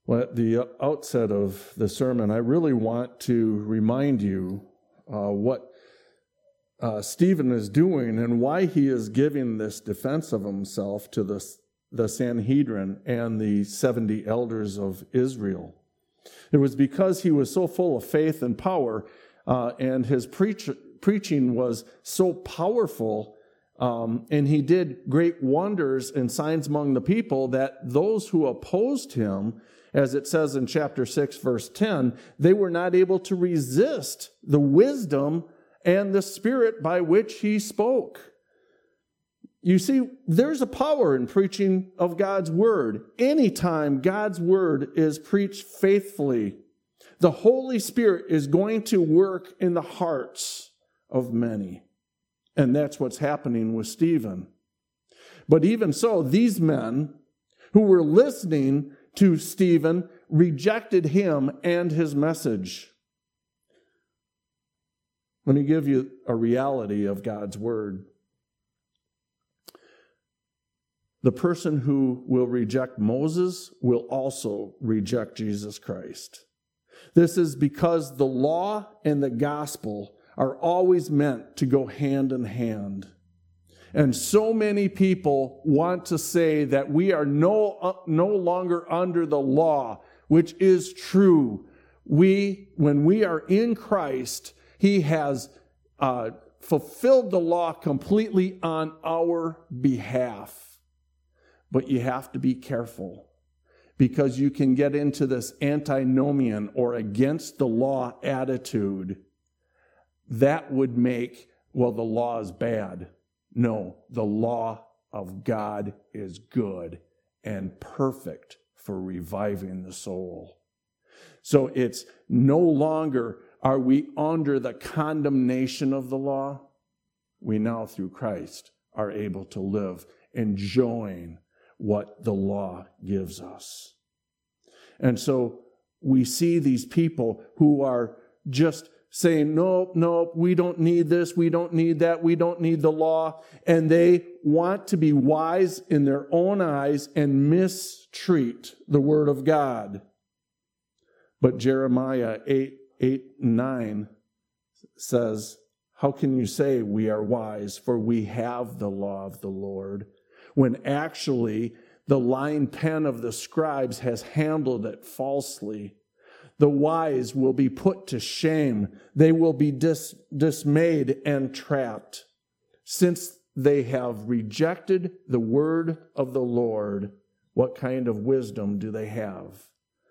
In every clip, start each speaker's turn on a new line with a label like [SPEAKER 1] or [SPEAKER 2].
[SPEAKER 1] Well, at the outset of the sermon, I really want to remind you what Stephen is doing and why he is giving this defense of himself to the Sanhedrin and the 70 elders of Israel. It was because he was so full of faith and power, and his preaching was so powerful, and he did great wonders and signs among the people, that those who opposed him, as it says in chapter 6, verse 10, they were not able to resist the wisdom and the spirit by which he spoke. You see, there's a power in preaching of God's word. Anytime God's word is preached faithfully, the Holy Spirit is going to work in the hearts of many. And that's what's happening with Stephen. But even so, these men who were listening to Stephen rejected him and his message. Let me give you a reality of God's word. The person who will reject Moses will also reject Jesus Christ. This is because the law and the gospel are always meant to go hand in hand. And so many people want to say that we are no longer under the law, which is true. When we are in Christ, He has fulfilled the law completely on our behalf. But you have to be careful, because you can get into this antinomian or against the law attitude. That would make, well, the law is bad. No, the law of God is good and perfect for reviving the soul. So it's no longer are we under the condemnation of the law. We now, through Christ, are able to live enjoying what the law gives us. And so we see these people who are just saying, no, we don't need this, we don't need that, we don't need the law. And they want to be wise in their own eyes and mistreat the word of God. But Jeremiah 8:9 says, how can you say we are wise, for we have the law of the Lord, when actually the lying pen of the scribes has handled it falsely? The wise will be put to shame. They will be dismayed and trapped. Since they have rejected the word of the Lord, what kind of wisdom do they have?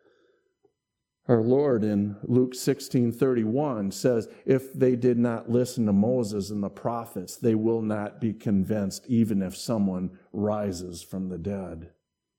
[SPEAKER 1] Our Lord in Luke 16:31 says, if they did not listen to Moses and the prophets, they will not be convinced, even if someone rises from the dead.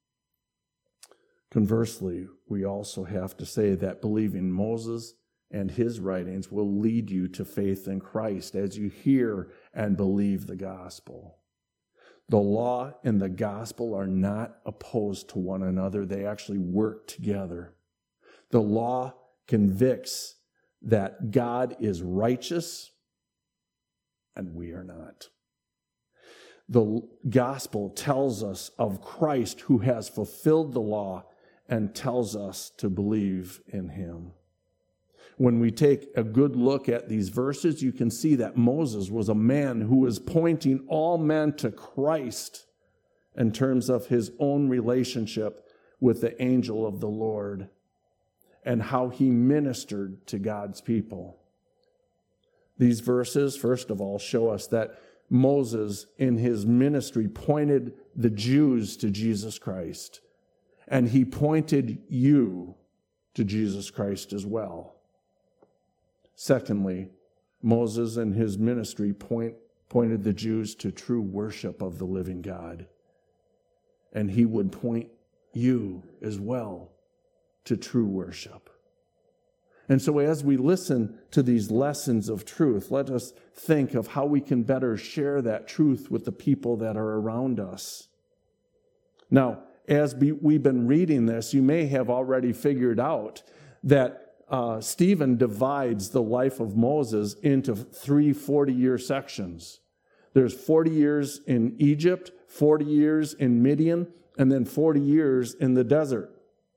[SPEAKER 1] Conversely, we also have to say that believing Moses and his writings will lead you to faith in Christ as you hear and believe the gospel. The law and the gospel are not opposed to one another. They actually work together. The law convicts that God is righteous and we are not. The gospel tells us of Christ who has fulfilled the law and tells us to believe in him. When we take a good look at these verses, you can see that Moses was a man who was pointing all men to Christ in terms of his own relationship with the angel of the Lord and how he ministered to God's people. These verses, first of all, show us that Moses in his ministry pointed the Jews to Jesus Christ. And he pointed you to Jesus Christ as well. Secondly, Moses in his ministry pointed the Jews to true worship of the living God. And he would point you as well to true worship. And so as we listen to these lessons of truth, let us think of how we can better share that truth with the people that are around us. Now, as we've been reading this, you may have already figured out that Stephen divides the life of Moses into 3 40-year sections. There's 40 years in Egypt, 40 years in Midian, and then 40 years in the desert.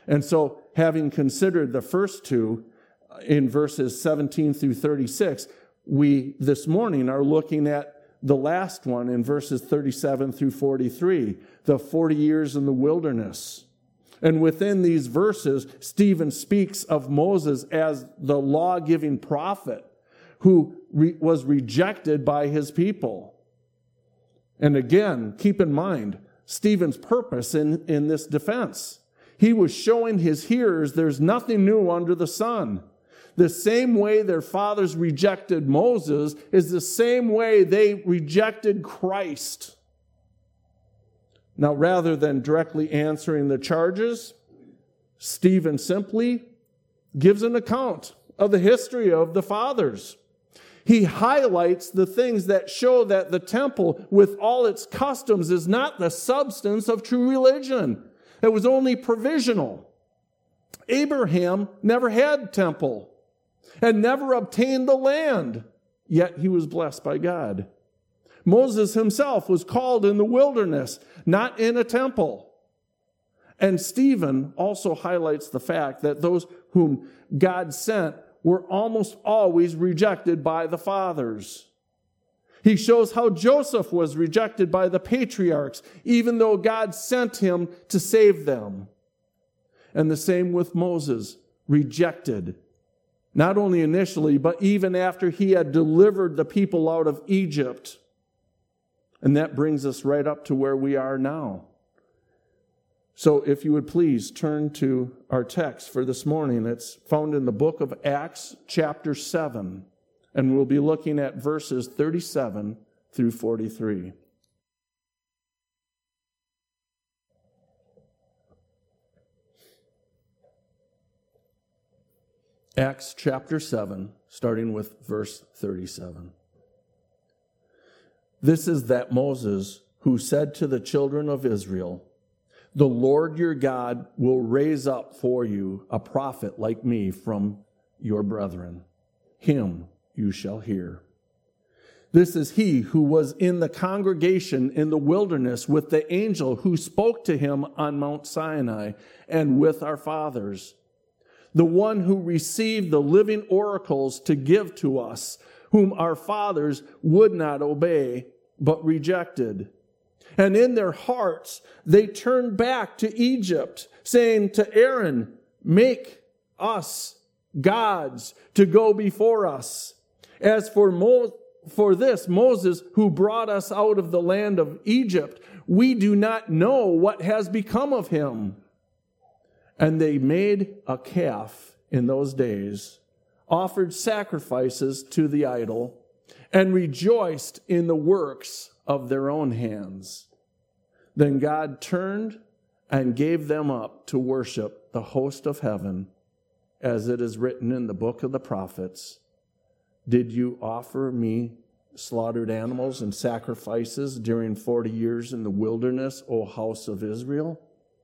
[SPEAKER 1] And so, having considered the first two in verses 17 through 36, we this morning are looking at the last one in verses 37 through 43, the 40 years in the wilderness. And within these verses, Stephen speaks of Moses as the law-giving prophet who was rejected by his people. And again, keep in mind, Stephen's purpose in this defense. He was showing his hearers there's nothing new under the sun. The same way their fathers rejected Moses is the same way they rejected Christ. Now, rather than directly answering the charges, Stephen simply gives an account of the history of the fathers. He highlights the things that show that the temple, with all its customs, is not the substance of true religion. It was only provisional. Abraham never had temple and never obtained the land, yet he was blessed by God. Moses himself was called in the wilderness, not in a temple. And Stephen also highlights the fact that those whom God sent were almost always rejected by the fathers. He shows how Joseph was rejected by the patriarchs, even though God sent him to save them. And the same with Moses, rejected, not only initially, but even after he had delivered the people out of Egypt. And that brings us right up to where we are now. So if you would please turn to our text for this morning. It's found in the book of Acts, chapter 7. And we'll be looking at verses 37 through 43. Acts chapter 7, starting with verse 37. This is that Moses who said to the children of Israel, "The Lord your God will raise up for you a prophet like me from your brethren. Him you shall hear. This is he who was in the congregation in the wilderness with the angel who spoke to him on Mount Sinai and with our fathers. The one who received the living oracles to give to us, whom our fathers would not obey, but rejected. And in their hearts they turned back to Egypt, saying to Aaron, 'Make us gods to go before us.' As for this Moses, who brought us out of the land of Egypt, we do not know what has become of him." And they made a calf in those days, offered sacrifices to the idol, and rejoiced in the works of their own hands. Then God turned and gave them up to worship the host of heaven, as it is written in the book of the prophets, "Did you offer me slaughtered animals and sacrifices during 40 years in the wilderness, O house of Israel?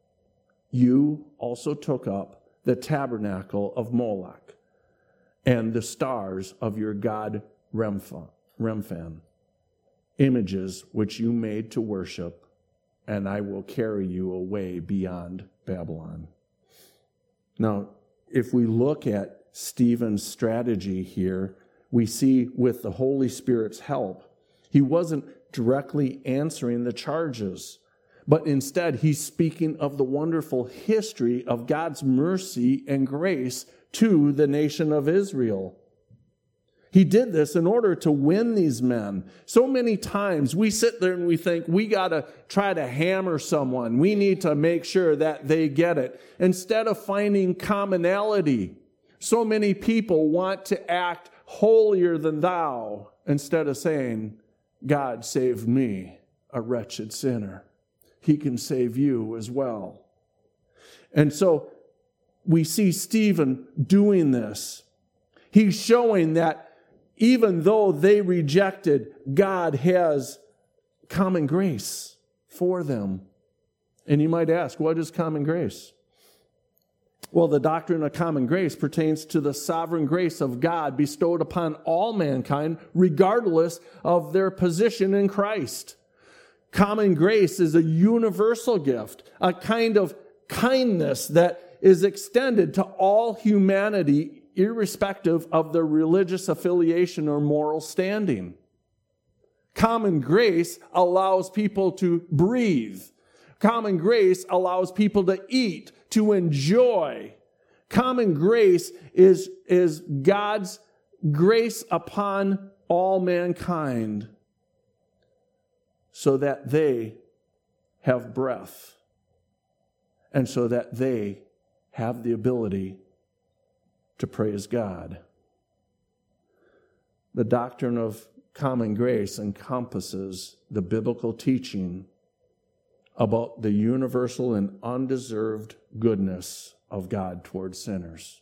[SPEAKER 1] You also took up the tabernacle of Moloch and the stars of your god Remphan, images which you made to worship, and I will carry you away beyond Babylon." Now, if we look at Stephen's strategy here, we see with the Holy Spirit's help, he wasn't directly answering the charges, but instead he's speaking of the wonderful history of God's mercy and grace to the nation of Israel. He did this in order to win these men. So many times we sit there and we think we got to try to hammer someone. We need to make sure that they get it. Instead of finding commonality, so many people want to act holier than thou instead of saying, "God saved me, a wretched sinner. He can save you as well." And so we see Stephen doing this. He's showing that even though they rejected, God has common grace for them. And you might ask, what is common grace? Well, the doctrine of common grace pertains to the sovereign grace of God bestowed upon all mankind, regardless of their position in Christ. Common grace is a universal gift, a kind of kindness that is extended to all humanity, irrespective of their religious affiliation or moral standing. Common grace allows people to breathe. Common grace allows people to eat, to enjoy. Common grace is God's grace upon all mankind so that they have breath and so that they have the ability to praise God. The doctrine of common grace encompasses the biblical teaching about the universal and undeserved goodness of God towards sinners.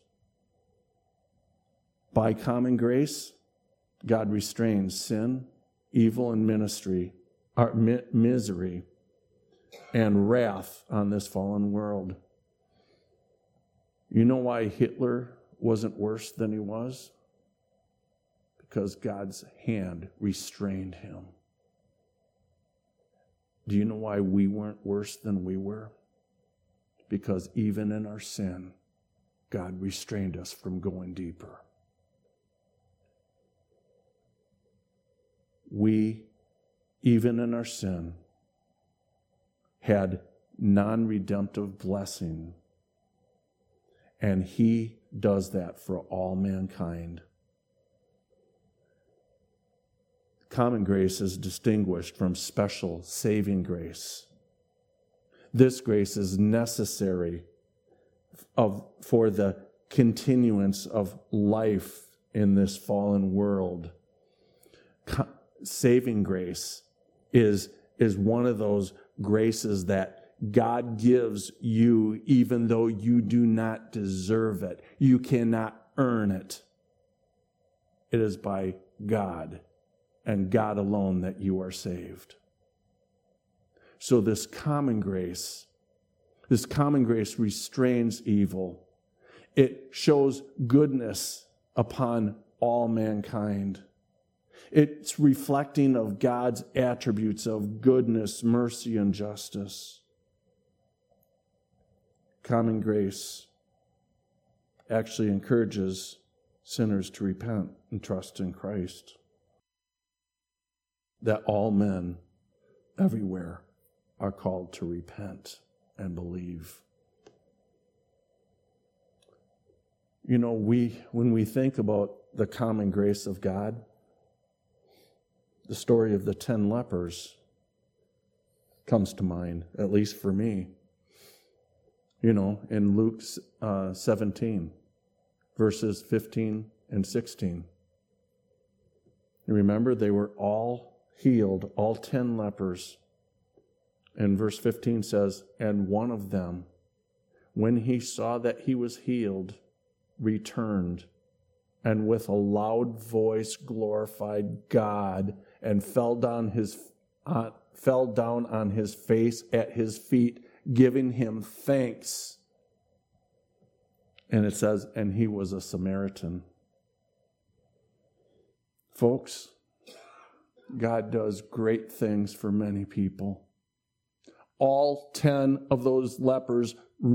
[SPEAKER 1] By common grace, God restrains sin, evil, and misery, and wrath on this fallen world. You know why Hitler wasn't worse than he was? Because God's hand restrained him. Do you know why we weren't worse than we were? Because even in our sin, God restrained us from going deeper. We, even in our sin, had non-redemptive blessing, and He does that for all mankind. Common grace is distinguished from special saving grace. This grace is necessary for the continuance of life in this fallen world. Saving grace is one of those graces that God gives you even though you do not deserve it. You cannot earn it. It is by God and God alone that you are saved. So this common grace restrains evil. It shows goodness upon all mankind. It's reflecting of God's attributes of goodness, mercy, and justice. Common grace actually encourages sinners to repent and trust in Christ. That all men everywhere are called to repent and believe. You know, when we think about the common grace of God, the story of the 10 lepers comes to mind, at least for me. You know, in Luke 17, verses 15 and 16. You remember, they were all healed, all 10 lepers. And verse 15 says, and one of them, when he saw that he was healed, returned, and with a loud voice glorified God, and fell down on his face at his feet, giving him thanks. And it says, and he was a Samaritan. Folks, God does great things for many people. All 10 of those lepers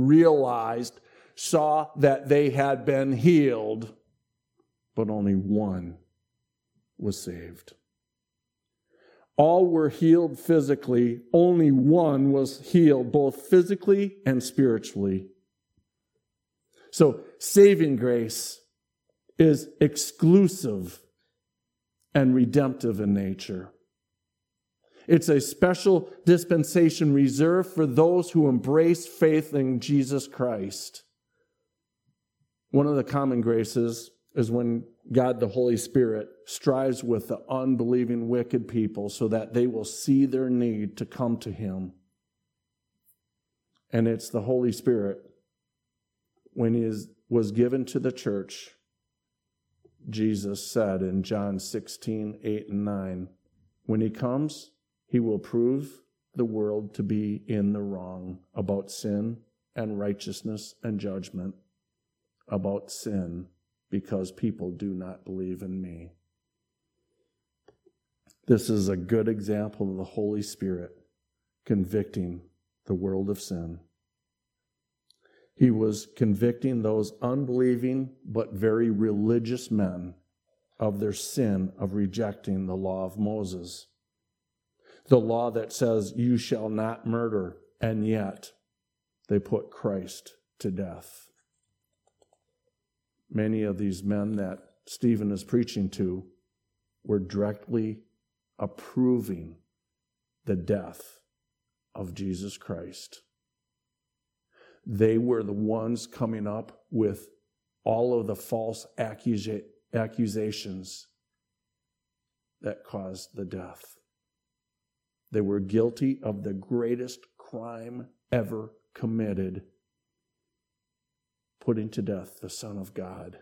[SPEAKER 1] saw that they had been healed, but only one was saved. All were healed physically. Only one was healed, both physically and spiritually. So, saving grace is exclusive and redemptive in nature. It's a special dispensation reserved for those who embrace faith in Jesus Christ. One of the common graces is when God, the Holy Spirit, strives with the unbelieving wicked people so that they will see their need to come to Him. And it's the Holy Spirit, when He was given to the church, Jesus said in John 16, 8 and 9, when He comes, He will prove the world to be in the wrong about sin and righteousness and judgment, about sin, because people do not believe in me. This is a good example of the Holy Spirit convicting the world of sin. He was convicting those unbelieving but very religious men of their sin of rejecting the law of Moses. The law that says, you shall not murder, and yet they put Christ to death. Many of these men that Stephen is preaching to were directly approving the death of Jesus Christ. They were the ones coming up with all of the false accusations that caused the death. They were guilty of the greatest crime ever committed, putting to death the Son of God.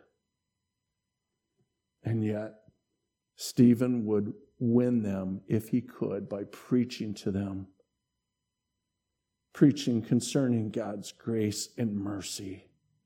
[SPEAKER 1] And yet, Stephen would win them if he could by preaching to them, preaching concerning God's grace and mercy.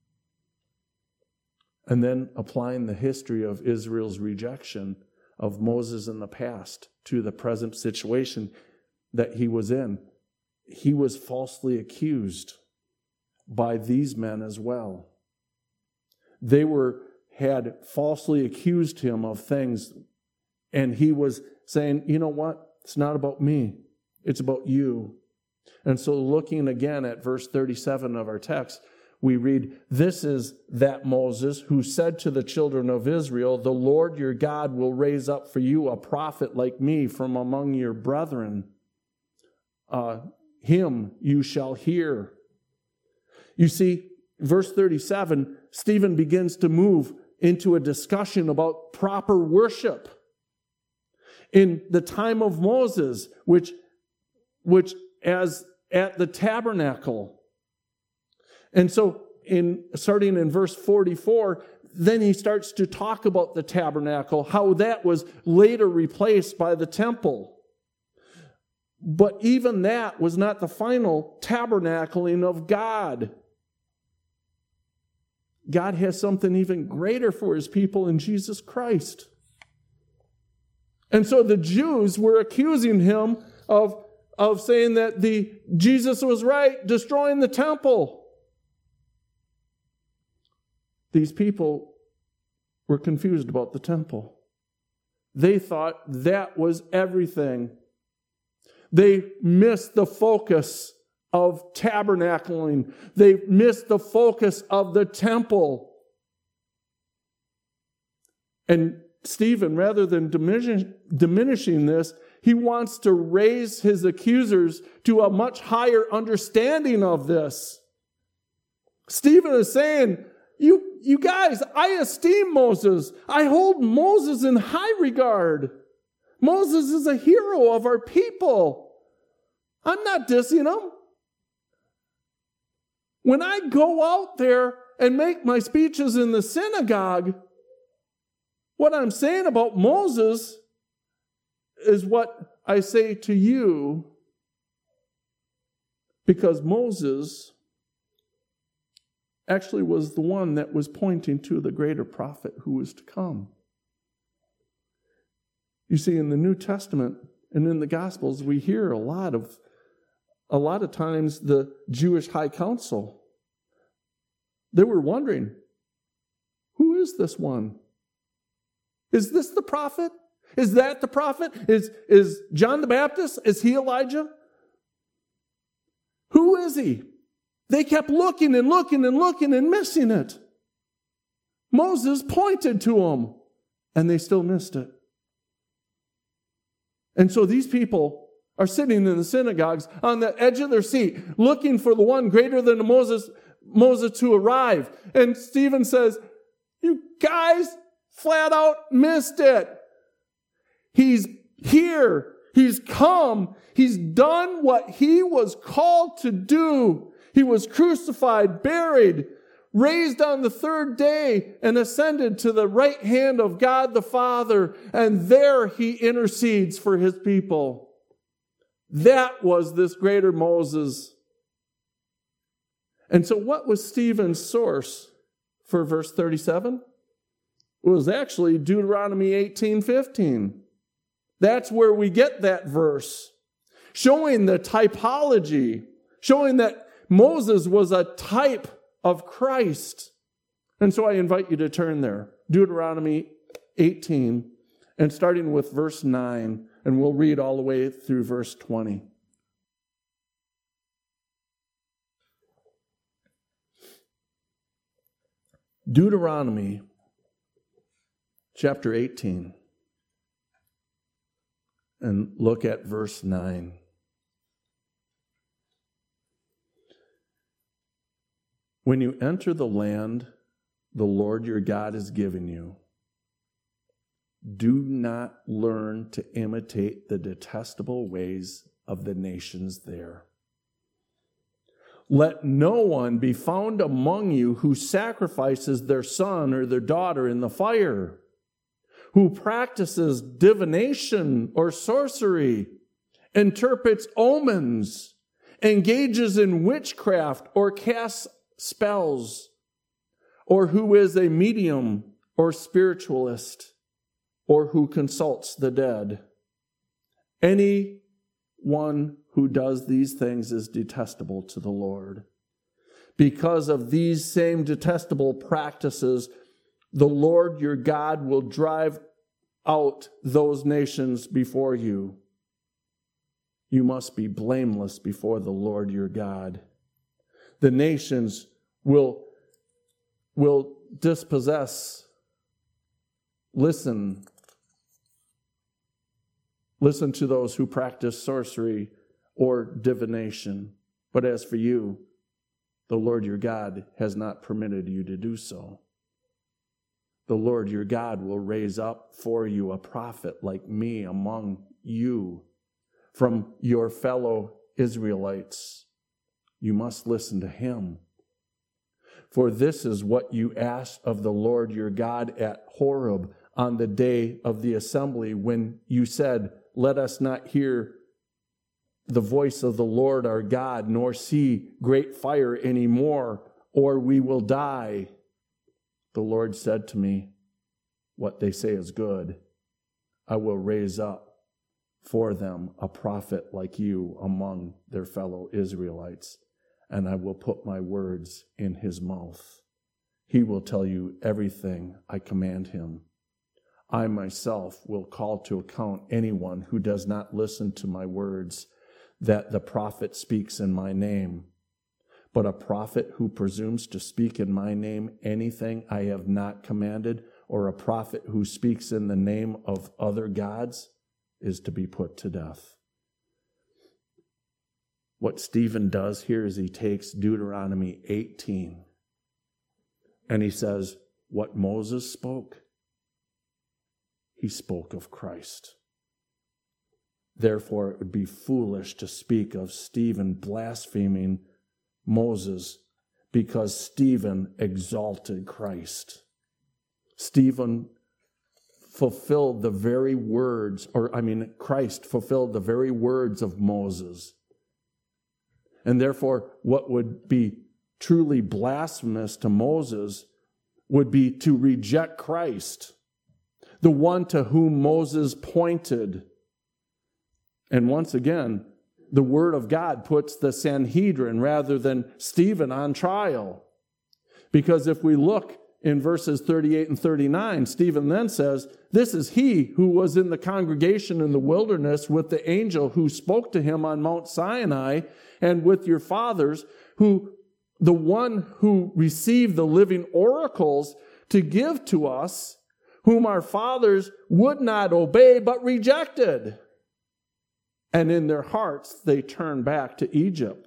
[SPEAKER 1] And then applying the history of Israel's rejection of Moses in the past to the present situation that he was in. He was falsely accused by these men as well. They had falsely accused him of things, and he was saying, you know what? It's not about me. It's about you. And so looking again at verse 37 of our text, we read, this is that Moses who said to the children of Israel, the Lord your God will raise up for you a prophet like me from among your brethren. Him you shall hear. You see, verse 37, Stephen begins to move into a discussion about proper worship. In the time of Moses, which as at the tabernacle. And so starting in verse 44, then he starts to talk about the tabernacle, how that was later replaced by the temple. But even that was not the final tabernacling of God. God has something even greater for his people in Jesus Christ. And so the Jews were accusing him of saying that Jesus was right, destroying the temple. These people were confused about the temple. They thought that was everything. They missed the focus of tabernacling. They missed the focus of the temple. And Stephen, rather than diminishing this, he wants to raise his accusers to a much higher understanding of this. Stephen is saying, you guys, I esteem Moses. I hold Moses in high regard. Moses is a hero of our people. I'm not dissing him. When I go out there and make my speeches in the synagogue, what I'm saying about Moses is what I say to you, because Moses actually was the one that was pointing to the greater prophet who was to come. You see, in the New Testament and in the Gospels, we hear a lot of times the Jewish high council, they were wondering, who is this one? Is this the prophet? Is that the prophet? Is John the Baptist? Is he Elijah? Who is he? They kept looking and looking and looking and missing it. Moses pointed to them, and they still missed it. And so these people are sitting in the synagogues on the edge of their seat, looking for the one greater than Moses to arrive. And Stephen says, you guys flat out missed it. He's here. He's come. He's done what he was called to do. He was crucified, buried, raised on the third day, and ascended to the right hand of God the Father. And there he intercedes for his people. That was this greater Moses. And so what was Stephen's source for verse 37? It was actually Deuteronomy 18:15. That's where we get that verse, showing the typology, showing that Moses was a type of Christ. And so I invite you to turn there. Deuteronomy 18, and starting with verse 9, and we'll read all the way through verse 20. Deuteronomy chapter 18, and look at verse 9. When you enter the land the Lord your God is giving you, do not learn to imitate the detestable ways of the nations there. Let no one be found among you who sacrifices their son or their daughter in the fire, who practices divination or sorcery, interprets omens, engages in witchcraft or casts spells, or who is a medium or spiritualist, or who consults the dead. Anyone who does these things is detestable to the Lord. Because of these same detestable practices, the Lord your God will drive out those nations before you. You must be blameless before the Lord your God. The nations will dispossess. Listen to those who practice sorcery or divination. But as for you, the Lord your God has not permitted you to do so. The Lord your God will raise up for you a prophet like me among you from your fellow Israelites. You must listen to him. For this is what you asked of the Lord your God at Horeb on the day of the assembly, when you said, let us not hear the voice of the Lord our God, nor see great fire anymore, or we will die. The Lord said to me, what they say is good. I will raise up for them a prophet like you among their fellow Israelites, and I will put my words in his mouth. He will tell you everything I command him. I myself will call to account anyone who does not listen to my words that the prophet speaks in my name. But a prophet who presumes to speak in my name anything I have not commanded, or a prophet who speaks in the name of other gods, is to be put to death. What Stephen does here is he takes Deuteronomy 18 and he says, what Moses spoke, he spoke of Christ. Therefore, it would be foolish to speak of Stephen blaspheming Moses, because Stephen exalted Christ. Stephen fulfilled the very words, Christ fulfilled the very words of Moses. And therefore, what would be truly blasphemous to Moses would be to reject Christ, the one to whom Moses pointed. And once again, the Word of God puts the Sanhedrin rather than Stephen on trial. Because if we look in verses 38 and 39, Stephen then says, this is he who was in the congregation in the wilderness with the angel who spoke to him on Mount Sinai, and with your fathers, the one who received the living oracles to give to us, whom our fathers would not obey but rejected. And in their hearts they turned back to Egypt.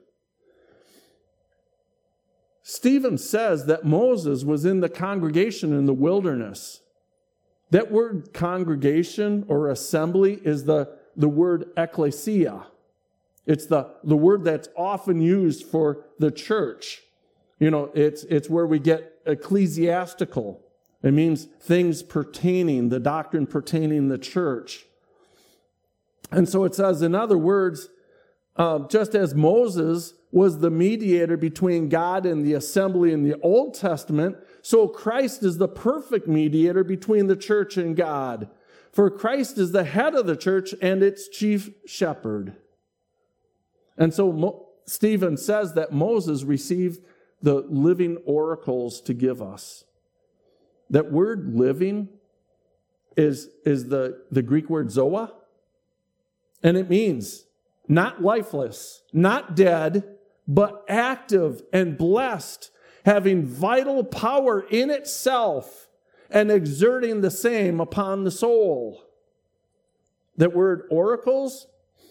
[SPEAKER 1] Stephen says that Moses was in the congregation in the wilderness. That word congregation or assembly is the word ecclesia. It's the word that's often used for the church. You know, it's where we get ecclesiastical. It means things pertaining, the doctrine pertaining the church. And so it says, in other words, just as Moses was the mediator between God and the assembly in the Old Testament, so Christ is the perfect mediator between the church and God. For Christ is the head of the church and its chief shepherd. And so Stephen says that Moses received the living oracles to give us. That word living is the Greek word zoa, and it means not lifeless, not dead, but active and blessed, having vital power in itself and exerting the same upon the soul. That word oracles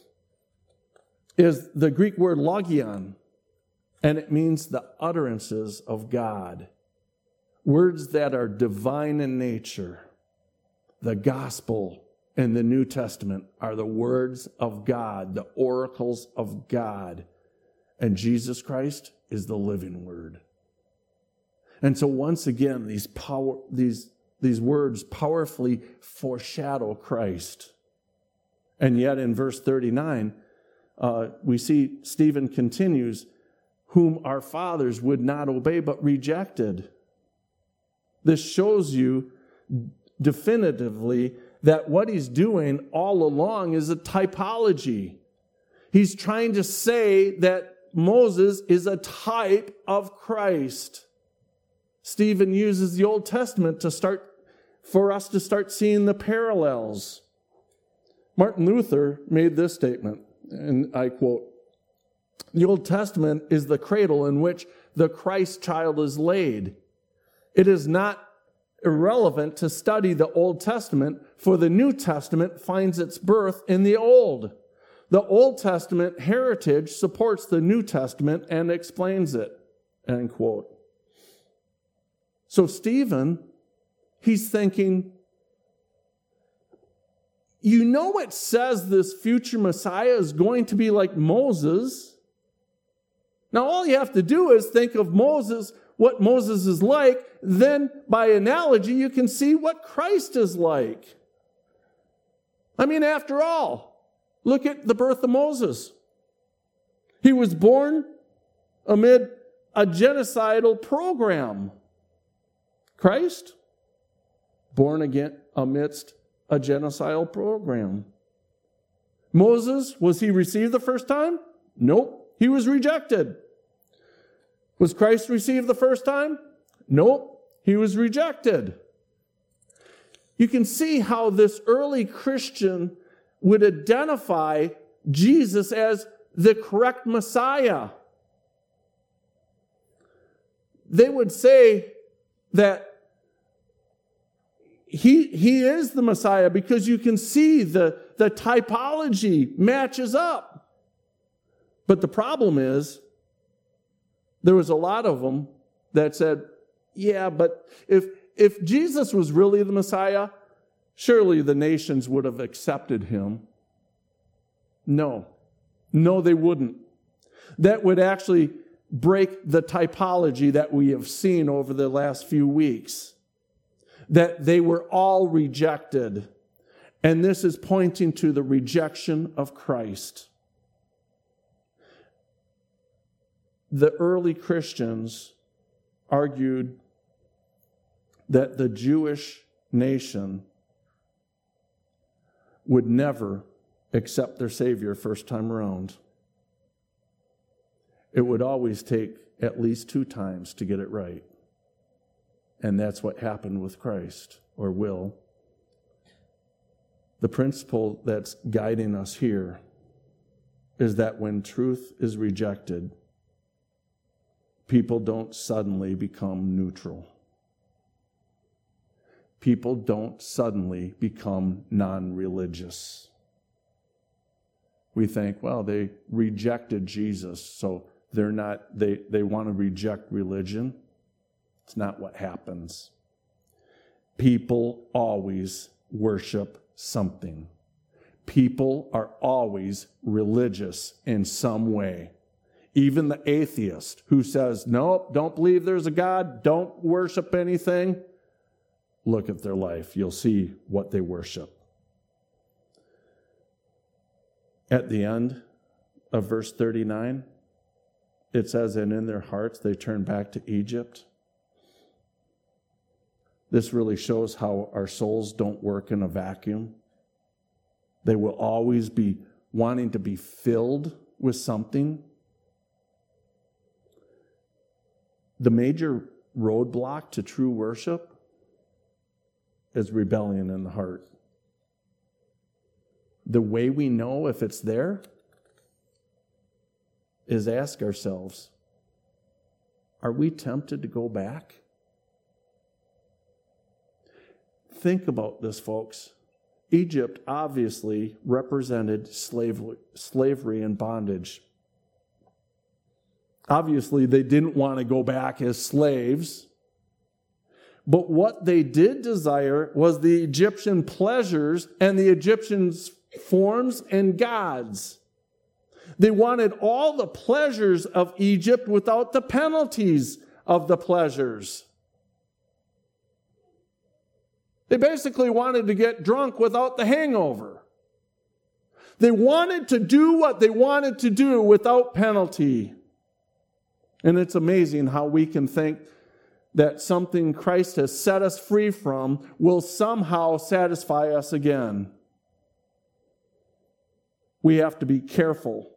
[SPEAKER 1] is the Greek word logion, and it means the utterances of God. Words that are divine in nature. The gospel and the New Testament are the words of God, the oracles of God. And Jesus Christ is the living word. And so once again, these words powerfully foreshadow Christ. And yet in verse 39, we see Stephen continues, whom our fathers would not obey but rejected. This shows you definitively that what he's doing all along is a typology. He's trying to say that Moses is a type of Christ. Stephen uses the Old Testament for us to start seeing the parallels. Martin Luther made this statement, and I quote, "The Old Testament is the cradle in which the Christ child is laid. It is not irrelevant to study the Old Testament, for the New Testament finds its birth in the Old. The Old Testament heritage supports the New Testament and explains it." End quote. So Stephen, he's thinking, it says this future Messiah is going to be like Moses. Now all you have to do is think of Moses, what Moses is like, then by analogy you can see what Christ is like. I mean, after all, look at the birth of Moses. He was born amid a genocidal program. Christ, born again amidst a genocidal program. Moses, was he received the first time? Nope, he was rejected. Was Christ received the first time? Nope, he was rejected. You can see how this early Christian would identify Jesus as the correct Messiah. They would say that he is the Messiah because you can see the typology matches up. But the problem is, there was a lot of them that said, yeah, but if Jesus was really the Messiah, surely the nations would have accepted him. No, they wouldn't. That would actually break the typology that we have seen over the last few weeks. That they were all rejected. And this is pointing to the rejection of Christ. The early Christians argued that the Jewish nation would never accept their Savior first time around. It would always take at least 2 times to get it right. And that's what happened with Christ, or will. The principle that's guiding us here is that when truth is rejected, people don't suddenly become neutral. People don't suddenly become non-religious. We think, well, they rejected Jesus, so they want to reject religion. It's not what happens. People always worship something. People are always religious in some way. Even the atheist who says, nope, don't believe there's a God, don't worship anything. Look at their life. You'll see what they worship. At the end of verse 39, it says, and in their hearts they turned back to Egypt. This really shows how our souls don't work in a vacuum. They will always be wanting to be filled with something. the major roadblock to true worship is rebellion in the heart. The way we know if it's there is ask ourselves, are we tempted to go back? Think about this, folks. Egypt obviously represented slavery and bondage. Obviously, they didn't want to go back as slaves. But what they did desire was the Egyptian pleasures and the Egyptians' forms and gods. They wanted all the pleasures of Egypt without the penalties of the pleasures. They basically wanted to get drunk without the hangover. They wanted to do what they wanted to do without penalty. And it's amazing how we can think that something Christ has set us free from will somehow satisfy us again. We have to be careful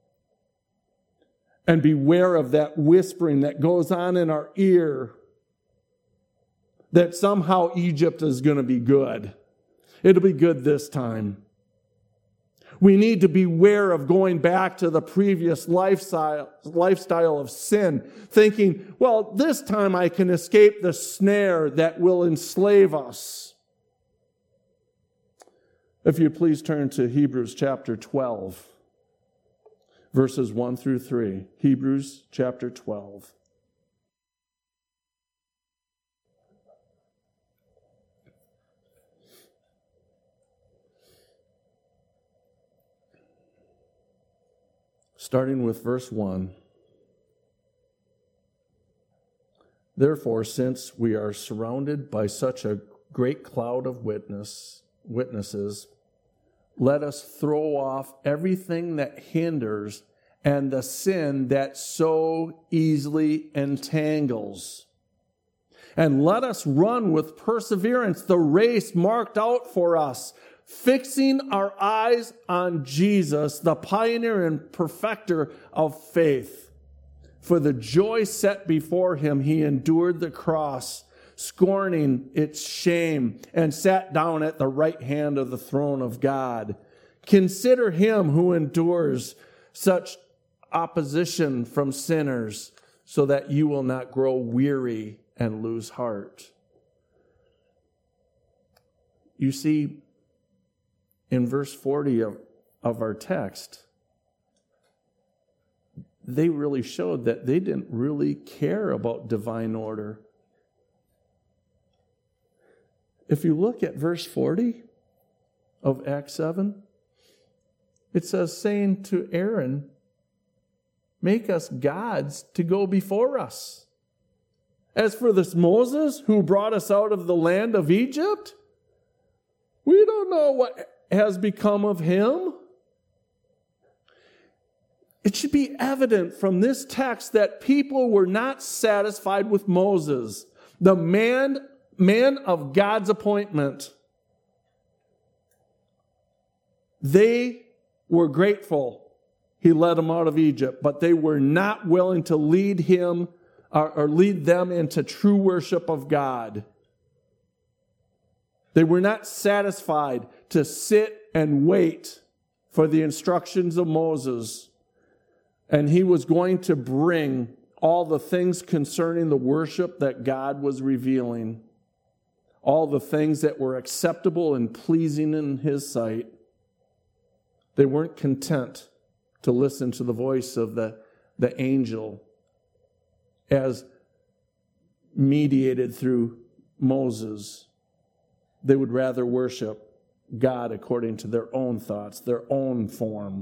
[SPEAKER 1] and beware of that whispering that goes on in our ear that somehow Egypt is going to be good. It'll be good this time. We need to beware of going back to the previous lifestyle of sin, thinking, well, this time I can escape the snare that will enslave us. If you please turn to Hebrews chapter 12, verses 1 through 3. Hebrews chapter 12. Starting with verse 1. Therefore, since we are surrounded by such a great cloud of witnesses, let us throw off everything that hinders and the sin that so easily entangles. And let us run with perseverance the race marked out for us, fixing our eyes on Jesus, the pioneer and perfecter of faith. For the joy set before him, he endured the cross, scorning its shame, and sat down at the right hand of the throne of God. Consider him who endures such opposition from sinners, so that you will not grow weary and lose heart. You see, in verse 40 of our text, they really showed that they didn't really care about divine order. If you look at verse 40 of Acts 7, it says, saying to Aaron, make us gods to go before us. As for this Moses who brought us out of the land of Egypt, we don't know what has become of him. It should be evident from this text that people were not satisfied with Moses, the man of God's appointment. They were grateful he led them out of Egypt, but they were not willing to lead him or lead them into true worship of God. They were not satisfied to sit and wait for the instructions of Moses. And he was going to bring all the things concerning the worship that God was revealing, all the things that were acceptable and pleasing in his sight. They weren't content to listen to the voice of the angel as mediated through Moses. They would rather worship God according to their own thoughts, their own form.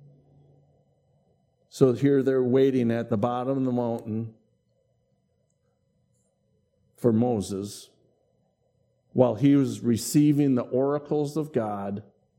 [SPEAKER 1] So here they're waiting at the bottom of the mountain for Moses while he was receiving the oracles of God.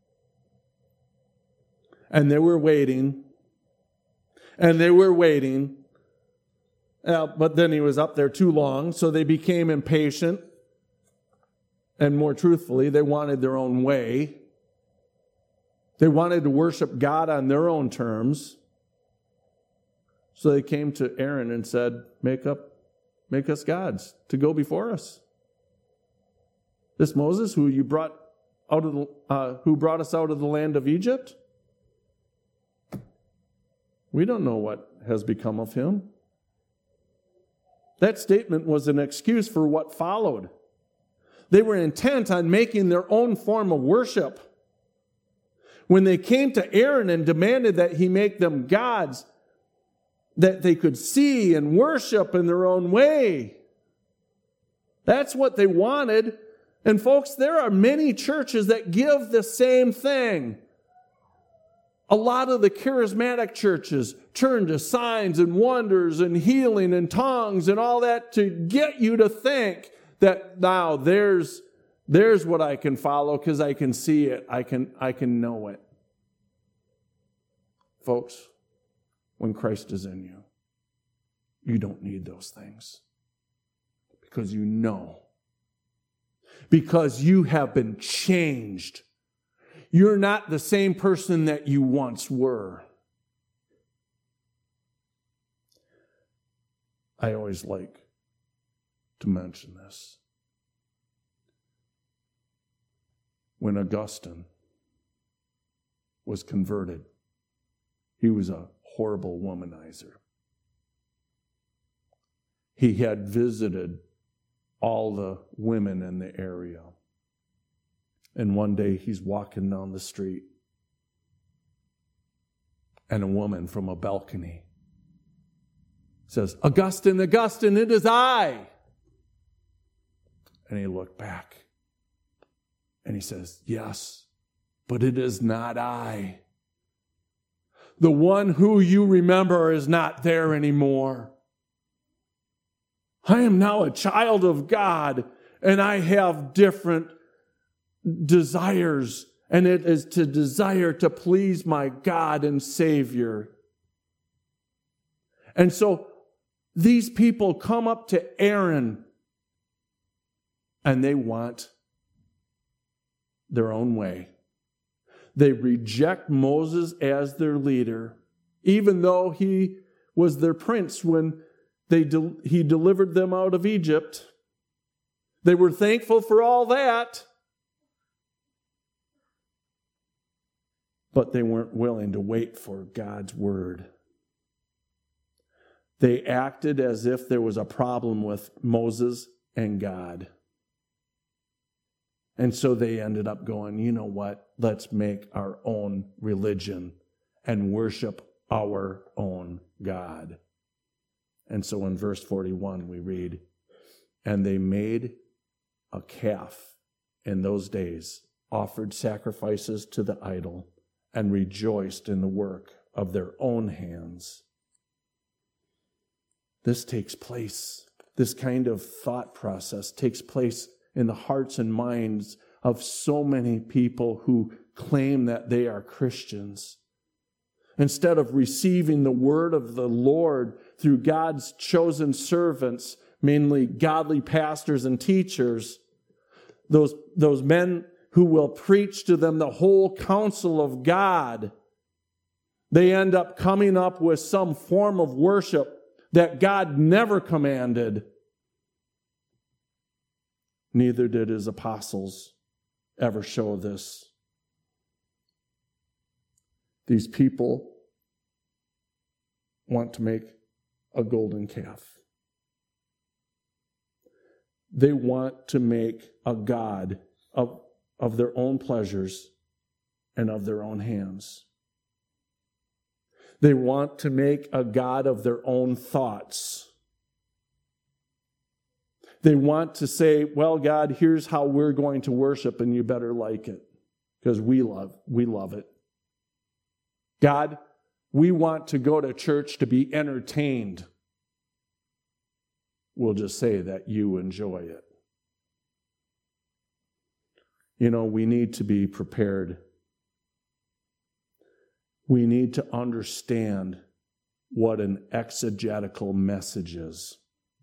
[SPEAKER 1] And they were waiting. And they were waiting. But then he was up there too long, so they became impatient. And more truthfully, they wanted their own way. They wanted to worship God on their own terms. So they came to Aaron and said, make make us gods to go before us. This Moses who brought us out of the land of Egypt, we don't know what has become of him. That statement was an excuse for what followed. They were intent on making their own form of worship. When they came to Aaron and demanded that he make them gods that they could see and worship in their own way, that's what they wanted. And folks, there are many churches that give the same thing. A lot of the charismatic churches turn to signs and wonders and healing and tongues and all that to get you to think that now there's what I can follow because I can see it. I can know it. Folks, when Christ is in you, you don't need those things because you know. Because you have been changed. You're not the same person that you once were. I always like to mention this. When Augustine was converted, he was a horrible womanizer. He had visited all the women in the area. And one day he's walking down the street, and a woman from a balcony says, "Augustine, Augustine, it is I." And he looked back and he says, "Yes, but it is not I. The one who you remember is not there anymore. I am now a child of God, and I have different desires, and it is to desire to please my God and Savior." And so these people come up to Aaron, and they want their own way. They reject Moses as their leader, even though he was their prince when he delivered them out of Egypt. They were thankful for all that, but they weren't willing to wait for God's word. They acted as if there was a problem with Moses and God. And so they ended up going, you know what? Let's make our own religion and worship our own God. And so in verse 41 we read, "And they made a calf in those days, offered sacrifices to the idol, and rejoiced in the work of their own hands." This takes place. This kind of thought process takes place in the hearts and minds of so many people who claim that they are Christians. Instead of receiving the word of the Lord through God's chosen servants, mainly godly pastors and teachers, those men who will preach to them the whole counsel of God, they end up coming up with some form of worship that God never commanded. Neither did his apostles ever show this. These people want to make a golden calf. They want to make a god of their own pleasures and of their own hands. They want to make a god of their own thoughts. They want to say, well, God, here's how we're going to worship, and you better like it because we love it. God, we want to go to church to be entertained. We'll just say that you enjoy it. You know, we need to be prepared. We need to understand what an exegetical message is.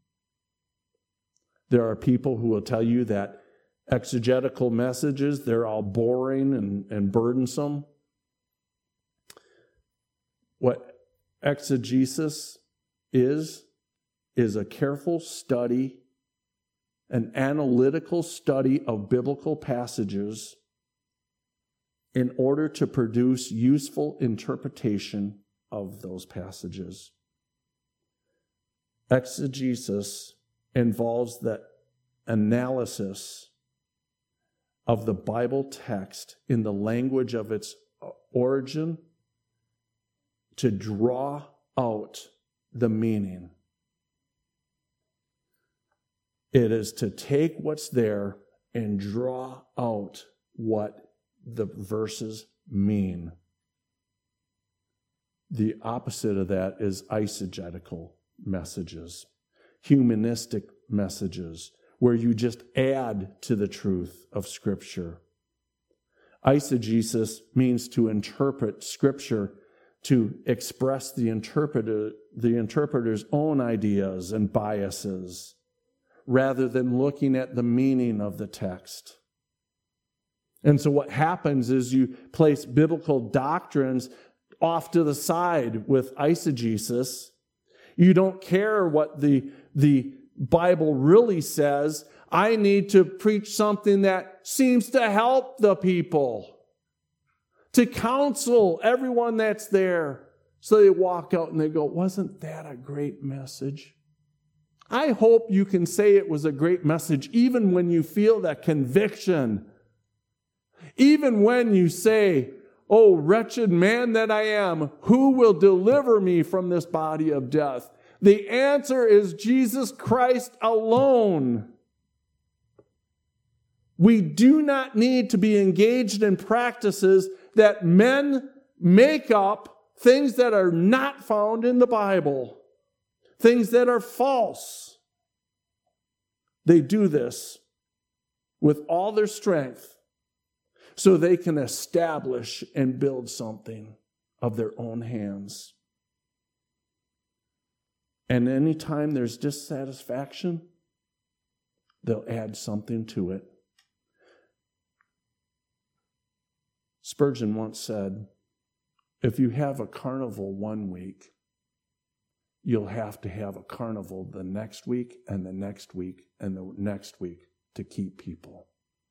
[SPEAKER 1] There are people who will tell you that exegetical messages, they're all boring and burdensome. What exegesis is is a careful study, an analytical study of biblical passages in order to produce useful interpretation of those passages. Exegesis involves the analysis of the Bible text in the language of its origin to draw out the meaning. It is to take what's there and draw out what the verses mean. The opposite of that is eisegetical messages, humanistic messages, where you just add to the truth of Scripture. Eisegesis means to interpret Scripture, to express the interpreter's own ideas and biases, rather than looking at the meaning of the text. And so what happens is you place biblical doctrines off to the side with eisegesis. You don't care what the Bible really says. I need to preach something that seems to help the people, to counsel everyone that's there. So they walk out and they go, wasn't that a great message? I hope you can say it was a great message even when you feel that conviction. Even when you say, oh, wretched man that I am, who will deliver me from this body of death? The answer is Jesus Christ alone. We do not need to be engaged in practices that men make up, things that are not found in the Bible, things that are false. They do this with all their strength so they can establish and build something of their own hands. And anytime there's dissatisfaction, they'll add something to it. Spurgeon once said, if you have a carnival one week, you'll have to have a carnival the next week and the next week and the next week to keep people.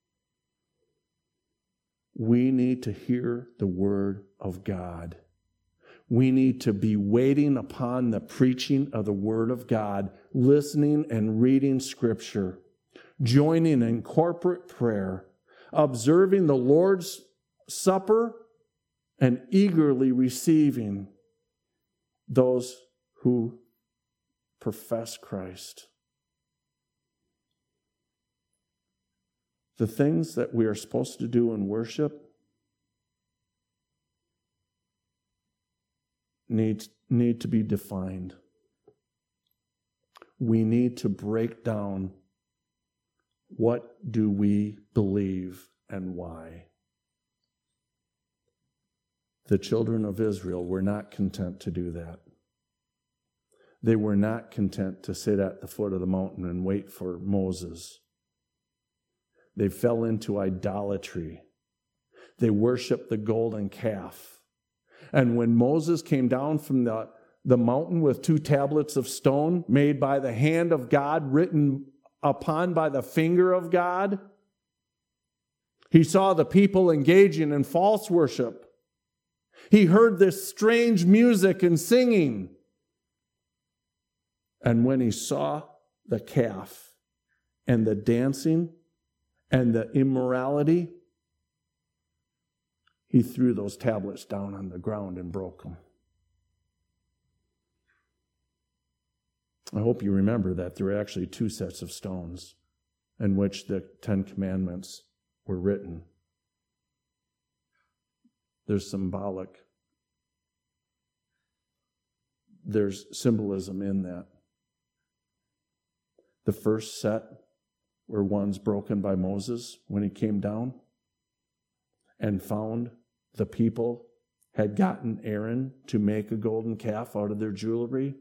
[SPEAKER 1] We need to hear the word of God. We need to be waiting upon the preaching of the word of God, listening and reading Scripture, joining in corporate prayer, observing the Lord's Supper, and eagerly receiving those who profess Christ. The things that we are supposed to do in worship need to be defined. We need to break down what do we believe and why. The children of Israel were not content to do that. They were not content to sit at the foot of the mountain and wait for Moses. They fell into idolatry. They worshiped the golden calf. And when Moses came down from the mountain with 2 tablets of stone made by the hand of God, written upon by the finger of God, he saw the people engaging in false worship. He heard this strange music and singing. And when he saw the calf and the dancing and the immorality, he threw those tablets down on the ground and broke them. I hope you remember that there were actually 2 sets of stones in which the 10 Commandments were written. There's symbolism in that. The first set were ones broken by Moses when he came down and found the people had gotten Aaron to make a golden calf out of their jewelry.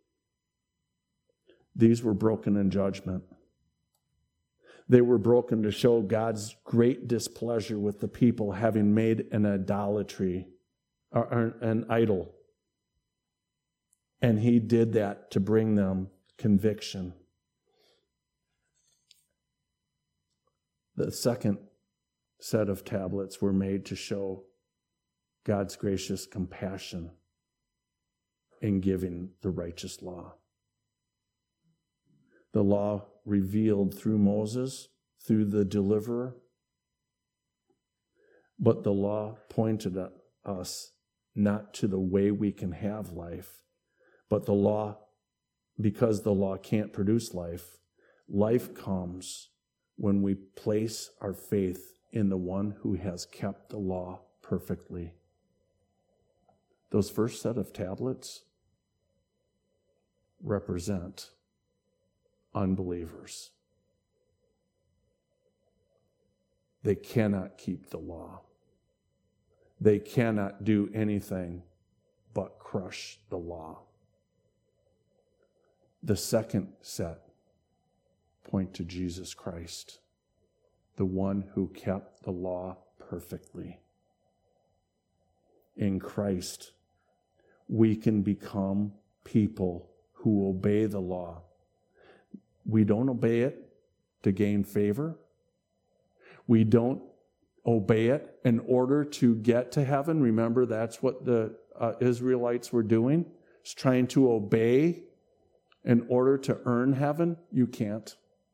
[SPEAKER 1] These were broken in judgment. They were broken to show God's great displeasure with the people having made an idolatry, or an idol. And he did that to bring them conviction. The second set of tablets were made to show God's gracious compassion in giving the righteous law. The law revealed through Moses, through the deliverer, but the law pointed at us not to the way we can have life, but the law, because the law can't produce life, life comes when we place our faith in the one who has kept the law perfectly. Those first set of tablets represent unbelievers. They cannot keep the law. They cannot do anything but crush the law. The second set point to Jesus Christ, the one who kept the law perfectly. In Christ, we can become people who obey the law. We don't obey it to gain favor. We don't obey it in order to get to heaven. Remember, that's what the Israelites were doing, is trying to obey in order to earn heaven. You can't.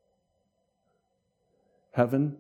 [SPEAKER 1] Heaven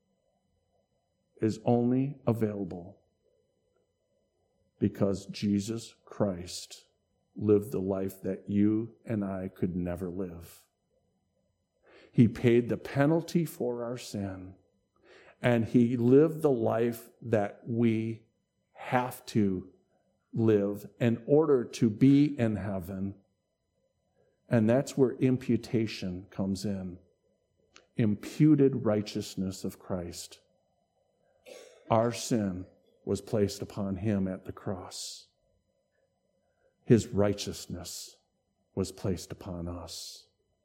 [SPEAKER 1] is only available because Jesus Christ lived the life that you and I could never live. He paid the penalty for our sin, and he lived the life that we have to live in order to be in heaven. And that's where imputation comes in. Imputed righteousness of Christ. Our sin was placed upon him at the cross. His righteousness was placed upon us.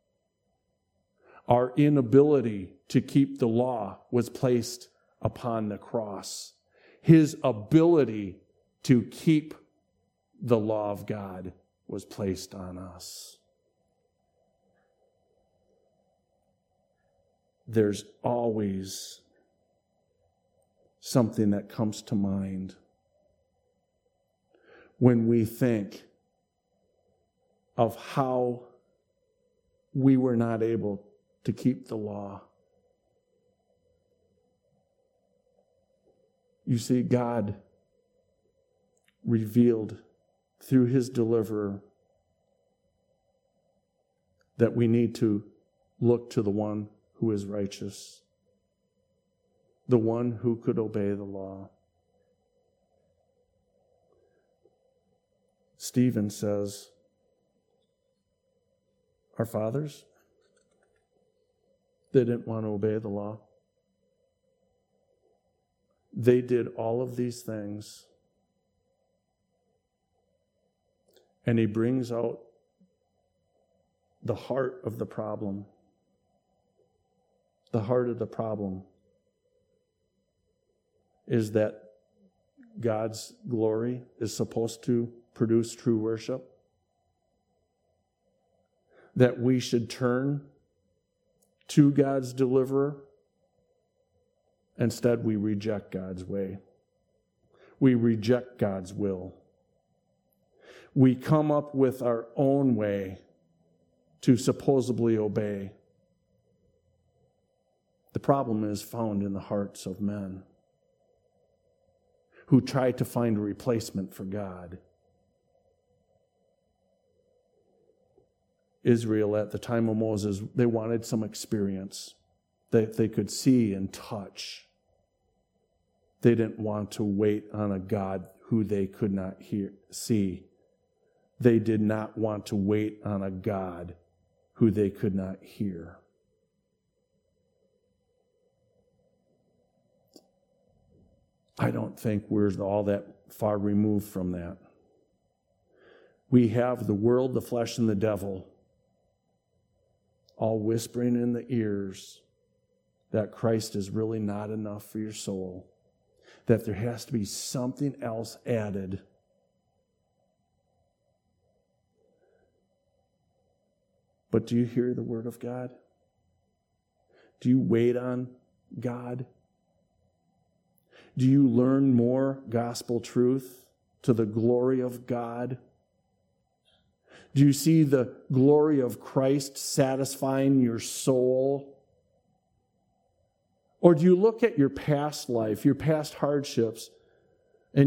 [SPEAKER 1] Our inability to keep the law was placed upon the cross. His ability to keep the law of God was placed on us. There's always something that comes to mind when we think of how we were not able to keep the law. You see, God revealed through his deliverer that we need to look to the one who is righteous, the one who could obey the law. Stephen says, our fathers, they didn't want to obey the law. They did all of these things. And he brings out the heart of the problem. The heart of the problem is that God's glory is supposed to produce true worship. That we should turn to God's deliverer. Instead, we reject God's way. We reject God's will. We come up with our own way to supposedly obey. The problem is found in the hearts of men who try to find a replacement for God. Israel at the time of Moses, they wanted some experience that they could see and touch. They didn't want to wait on a God who they could not see. They did not want to wait on a God who they could not hear. I don't think we're all that far removed from that. We have the world, the flesh, and the devil all whispering in the ears that Christ is really not enough for your soul, that there has to be something else added. But do you hear the word of God? Do you wait on God? Do you learn more gospel truth to the glory of God? Do you see the glory of Christ satisfying your soul? Or do you look at your past life, your past hardships, and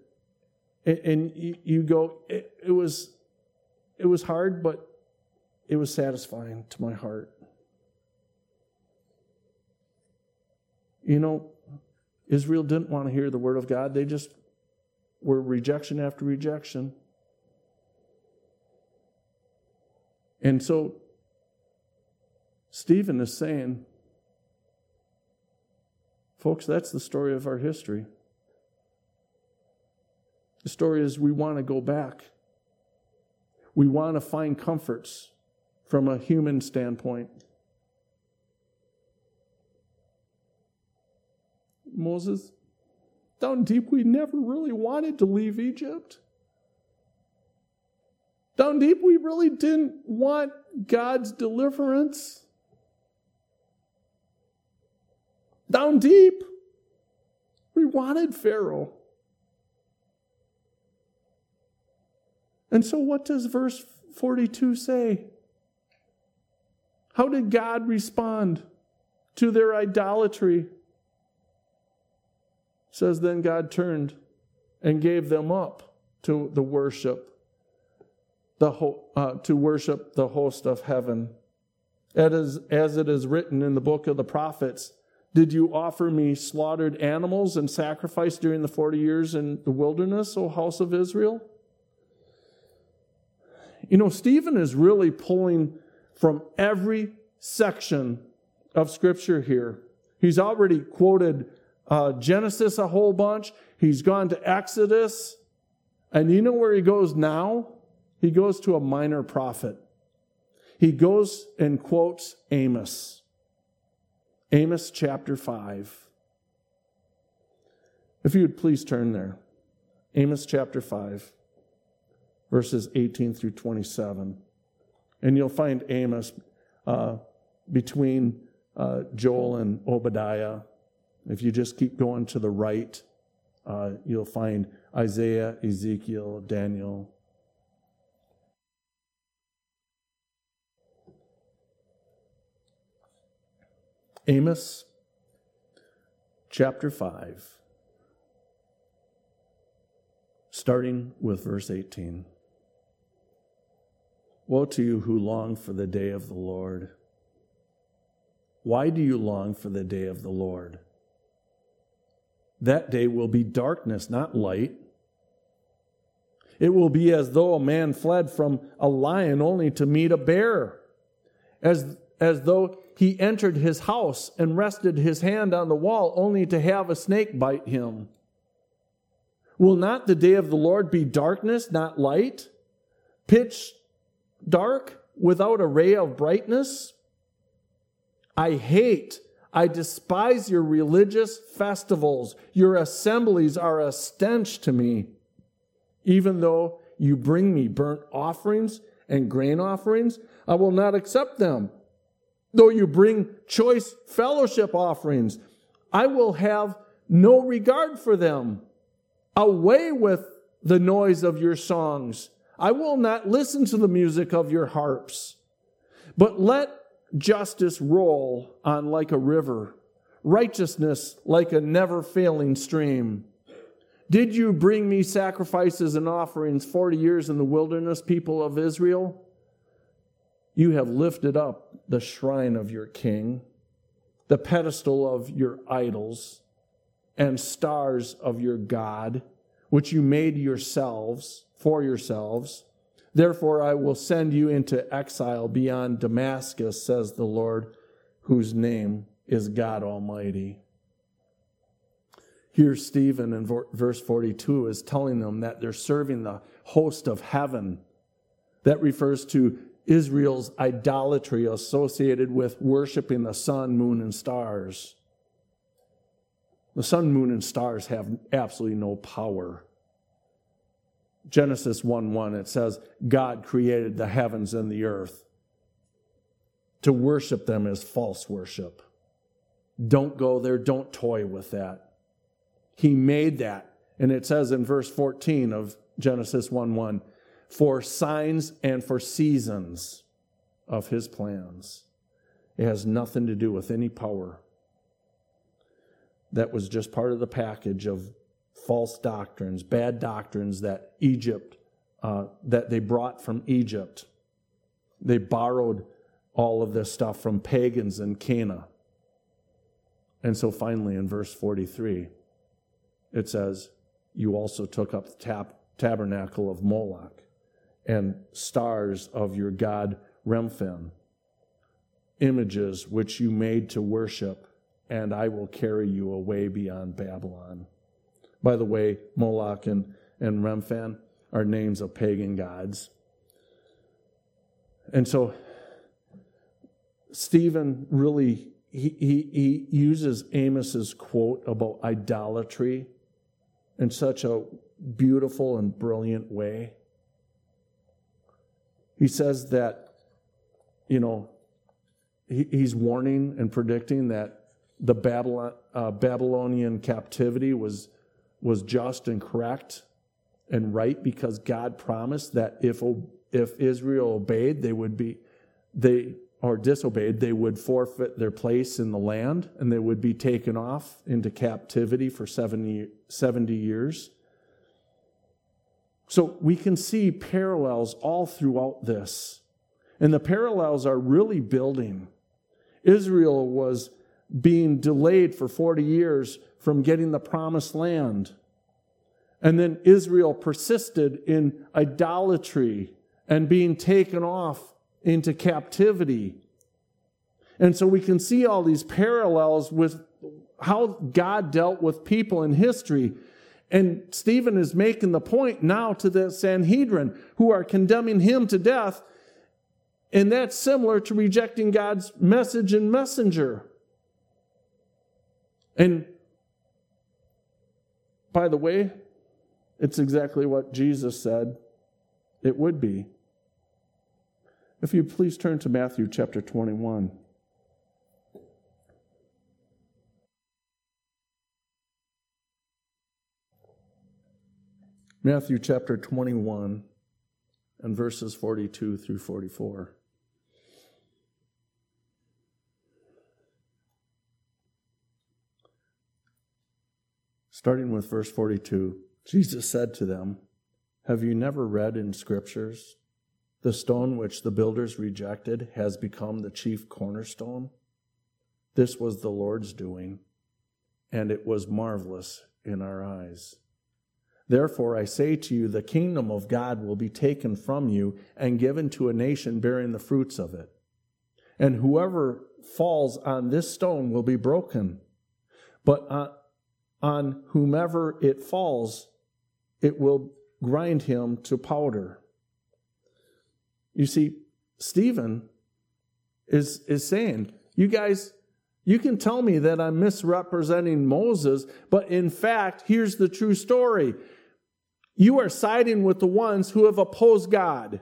[SPEAKER 1] you go, it was hard, but it was satisfying to my heart. You know, Israel didn't want to hear the word of God. They just were rejection after rejection. And so Stephen is saying, folks, that's the story of our history. The story is we want to go back. We want to find comforts from a human standpoint. Moses, down deep, we never really wanted to leave Egypt. Down deep, we really didn't want God's deliverance. Down deep, we wanted Pharaoh. And so what does verse 42 say? How did God respond to their idolatry? It says, then God turned and gave them up to the worship, to worship the host of heaven. As it is written in the book of the prophets, did you offer me slaughtered animals and sacrifice during the 40 years in the wilderness, O house of Israel? You know, Stephen is really pulling from every section of Scripture here. He's already quoted Genesis a whole bunch. He's gone to Exodus. And you know where he goes now? He goes to a minor prophet. He goes and quotes Amos. Amos chapter 5. If you would please turn there. Amos chapter 5. Verses 18 through 27. And you'll find Amos between Joel and Obadiah. If you just keep going to the right, you'll find Isaiah, Ezekiel, Daniel. Amos chapter 5, starting with verse 18. Woe to you who long for the day of the Lord. Why do you long for the day of the Lord? That day will be darkness, not light. It will be as though a man fled from a lion only to meet a bear, as though he entered his house and rested his hand on the wall only to have a snake bite him. Will not the day of the Lord be darkness, not light? Pitch dark without a ray of brightness? I despise your religious festivals. Your assemblies are a stench to me. Even though you bring me burnt offerings and grain offerings, I will not accept them. Though you bring choice fellowship offerings, I will have no regard for them. Away with the noise of your songs. I will not listen to the music of your harps. But let justice roll on like a river, righteousness like a never-failing stream. Did you bring me sacrifices and offerings 40 years in the wilderness, people of Israel? You have lifted up the shrine of your king, the pedestal of your idols, and stars of your God, which you made yourselves, for yourselves. Therefore I will send you into exile beyond Damascus, says the Lord, whose name is God Almighty. Here Stephen in verse 42 is telling them that they're serving the host of heaven. That refers to Israel's idolatry associated with worshiping the sun, moon, and stars. The sun, moon, and stars have absolutely no power. Genesis 1:1, it says, God created the heavens and the earth. to worship them is false worship. Don't go there. Don't toy with that. He made that. And it says in verse 14 of Genesis 1:1, for signs and for seasons of his plans. It has nothing to do with any power. That was just part of the package of false doctrines, bad doctrines that that they brought from Egypt. They borrowed all of this stuff from pagans in Cana. And so finally in verse 43, it says, you also took up the tabernacle of Moloch and stars of your god Remphan, images which you made to worship, and I will carry you away beyond Babylon. By the way, Moloch and Remphan are names of pagan gods. And so Stephen really, he uses Amos's quote about idolatry in such a beautiful and brilliant way. He says that, he's warning and predicting that the Babylonian captivity was just and correct and right, because God promised that if Israel obeyed, or disobeyed, they would forfeit their place in the land and they would be taken off into captivity for 70 years. So we can see parallels all throughout this. And the parallels are really building. Israel was being delayed for 40 years from getting the promised land. And then Israel persisted in idolatry and being taken off into captivity. And so we can see all these parallels with how God dealt with people in history. And Stephen is making the point now to the Sanhedrin, who are condemning him to death. And that's similar to rejecting God's message and messenger. And by the way, it's exactly what Jesus said it would be. If you please turn to Matthew chapter 21. Matthew chapter 21 and verses 42 through 44. Starting with verse 42, Jesus said to them, have you never read in Scriptures, the stone which the builders rejected has become the chief cornerstone? This was the Lord's doing, and it was marvelous in our eyes. Therefore I say to you, the kingdom of God will be taken from you and given to a nation bearing the fruits of it. And whoever falls on this stone will be broken, but on whomever it falls, it will grind him to powder. You see, Stephen is saying, you guys, you can tell me that I'm misrepresenting Moses, but in fact, here's the true story. You are siding with the ones who have opposed God.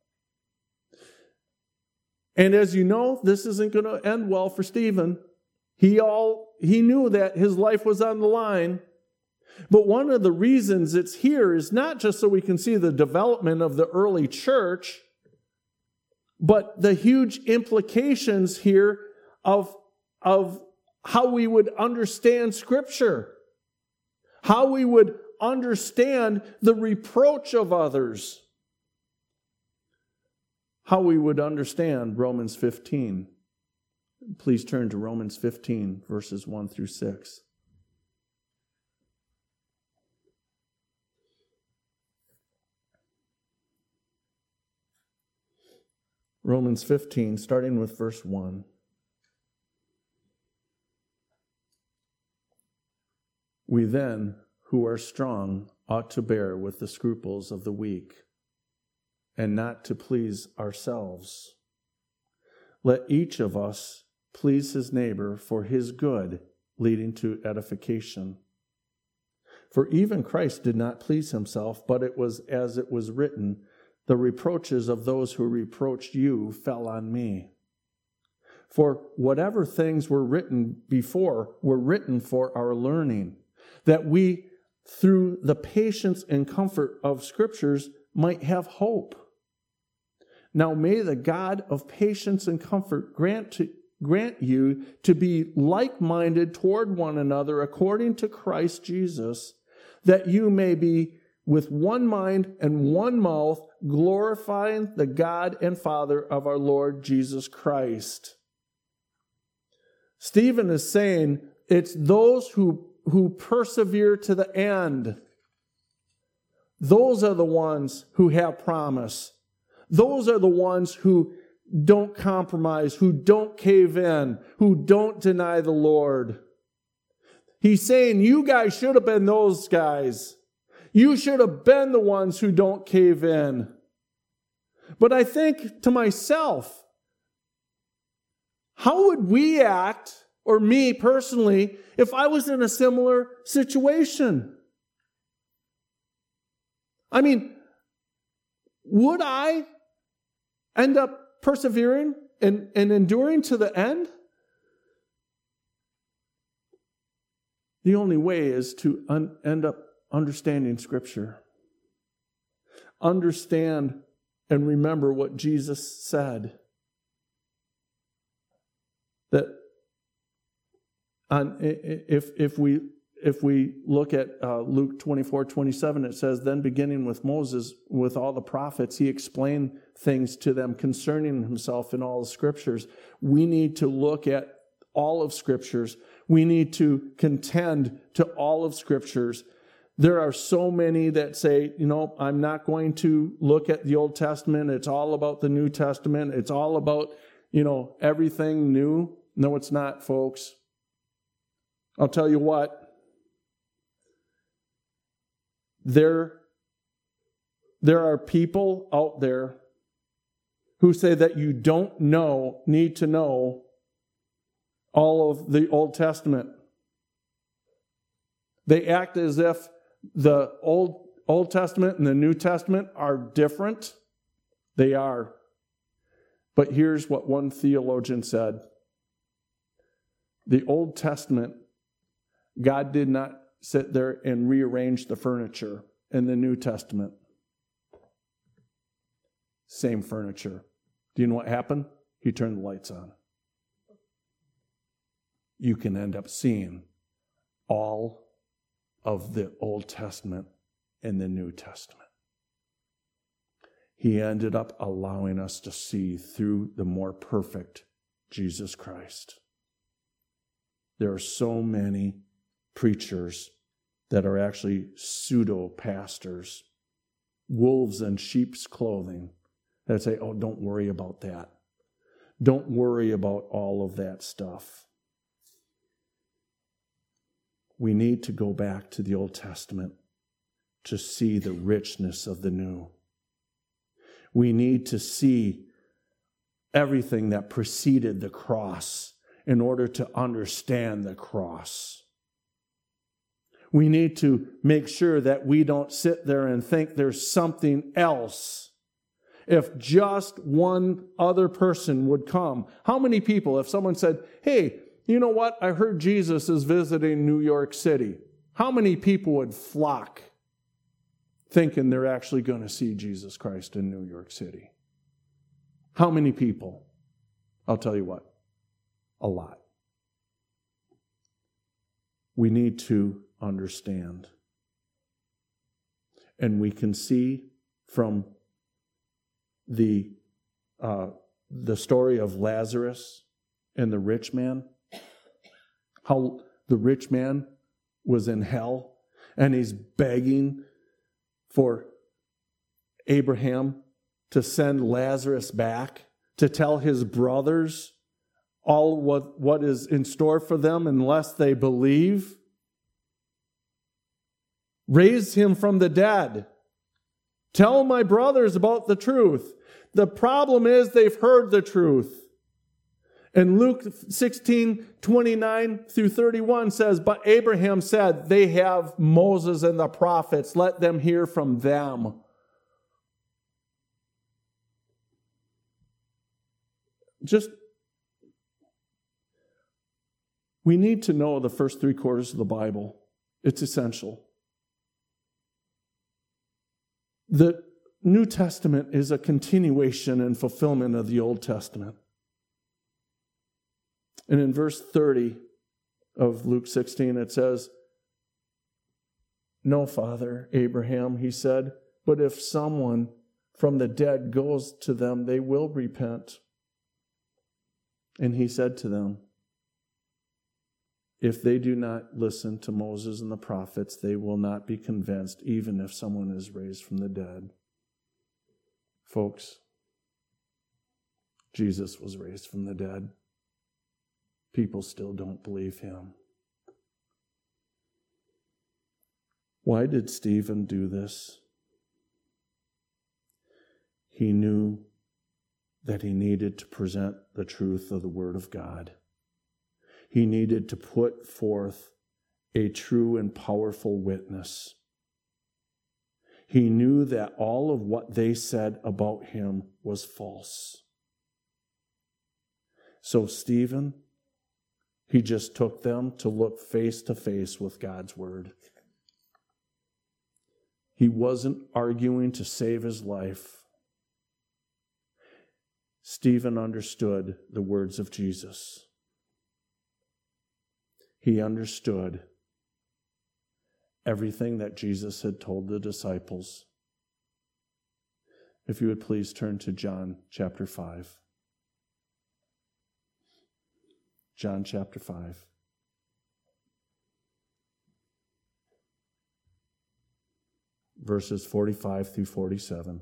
[SPEAKER 1] And as you know, this isn't going to end well for Stephen. He knew that his life was on the line. But one of the reasons it's here is not just so we can see the development of the early church, but the huge implications here of how we would understand Scripture, how we would understand the reproach of others, how we would understand Romans 15. Please turn to Romans 15, verses 1 through 6. Romans 15, starting with verse 1. We then, who are strong, ought to bear with the scruples of the weak, and not to please ourselves. Let each of us please his neighbor for his good, leading to edification. For even Christ did not please himself, but it was as it was written, the reproaches of those who reproached you fell on me. For whatever things were written before were written for our learning, that we, through the patience and comfort of Scriptures, might have hope. Now may the God of patience and comfort grant you to be like-minded toward one another according to Christ Jesus, that you may be with one mind and one mouth, glorifying the God and Father of our Lord Jesus Christ. Stephen is saying it's those who persevere to the end. Those are the ones who have promise. Those are the ones who don't compromise, who don't cave in, who don't deny the Lord. He's saying you guys should have been those guys. You should have been the ones who don't cave in. But I think to myself, how would we act, or me personally, if I was in a similar situation? I mean, would I end up persevering and enduring to the end? The only way is to end up understanding Scripture. Understand and remember what Jesus said. That if we look at Luke 24:27, it says, then beginning with Moses, with all the prophets, he explained things to them concerning himself in all the Scriptures. We need to look at all of Scriptures. We need to contend to all of Scriptures. There are so many that say, I'm not going to look at the Old Testament. It's all about the New Testament. It's all about, everything new. No, it's not, folks. I'll tell you what. There are people out there who say that you don't need to know all of the Old Testament. They act as if the Old Testament and the New Testament are different. They are. But here's what one theologian said. The Old Testament, God did not sit there and rearrange the furniture. In the New Testament, same furniture. Do you know what happened? He turned the lights on. You can end up seeing all of the Old Testament in the New Testament. He ended up allowing us to see through the more perfect Jesus Christ. There are so many preachers that are actually pseudo-pastors, wolves in sheep's clothing, that say, oh, don't worry about that. Don't worry about all of that stuff. We need to go back to the Old Testament to see the richness of the New. We need to see everything that preceded the cross in order to understand the cross. We need to make sure that we don't sit there and think there's something else. If just one other person would come. How many people, if someone said, hey, you know what? I heard Jesus is visiting New York City. How many people would flock thinking they're actually going to see Jesus Christ in New York City? How many people? I'll tell you what. A lot. We need to understand. And we can see from the story of Lazarus and the rich man, how the rich man was in hell and he's begging for Abraham to send Lazarus back to tell his brothers all what is in store for them unless they believe. Raise him from the dead. Tell my brothers about the truth. The problem is they've heard the truth. And Luke 16:29-31 says, but Abraham said, they have Moses and the prophets. Let them hear from them. Just We need to know the first 3 quarters of the Bible. It's essential. The New Testament is a continuation and fulfillment of the Old Testament. And in verse 30 of Luke 16, it says, "No, Father Abraham," he said, "but if someone from the dead goes to them, they will repent." And he said to them, "If they do not listen to Moses and the prophets, they will not be convinced, even if someone is raised from the dead." Folks, Jesus was raised from the dead. People still don't believe him. Why did Stephen do this? He knew that he needed to present the truth of the Word of God. He needed to put forth a true and powerful witness. He knew that all of what they said about him was false. So Stephen, he just took them to look face to face with God's Word. He wasn't arguing to save his life. Stephen understood the words of Jesus. He understood everything that Jesus had told the disciples. If you would please turn to John chapter 5. John chapter 5. Verses 45 through 47.